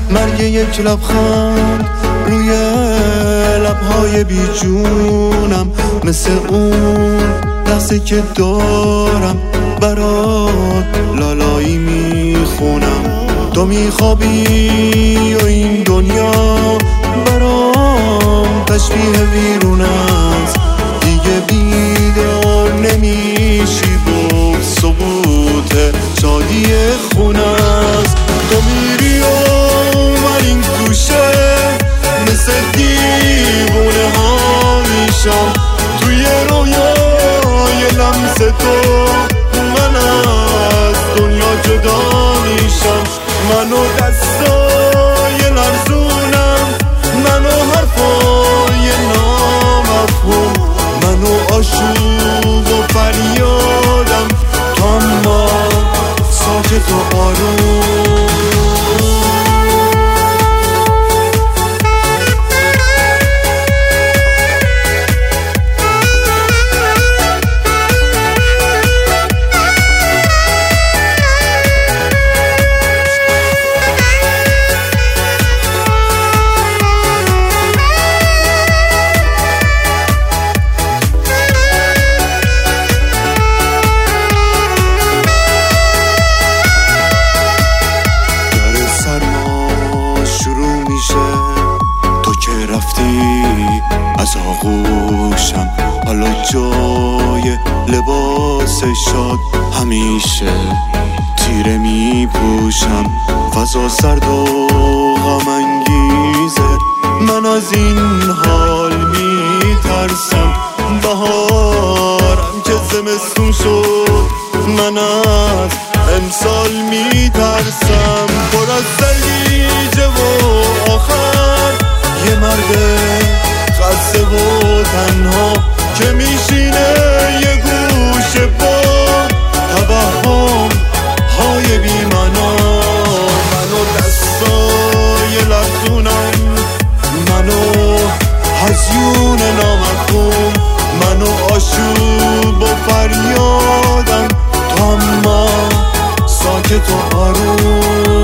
مرگ یک لبخند روی لبهای بیجونم، مثل اون لحظه که دارم برات لالایی میخونم. تو میخوابی و این دنیا برام تشبیه ویرون است، دیگه بیدار نمیشی و ثبوت شادی خونه است. تو میری و من این گوشه مثل دیوونه ها میشم، توی رویای لمس تو من از دنیا جدا میشم. منو دستای لرزونم، منو حرفای نامفهوم، منو آشوب و فریادم، تو اما ساکت و آروم. تو که رفتی از آغوشم، حالا جای لباس شاد همیشه تیره می پوشم. فضا سرد و غم انگیزه، من از این حال می ترسم. بهارم که زمستون شد، من از امسال می ترسم. پر از سلیجه و آخر یه مرد خسته و تنها که میشینه یه گوشه با توهم های بی‌معنا. منو دستای لرزونم، منو هزیون نامفهوم، منو آشوب و فریادم، تو اما ساکت و آروم.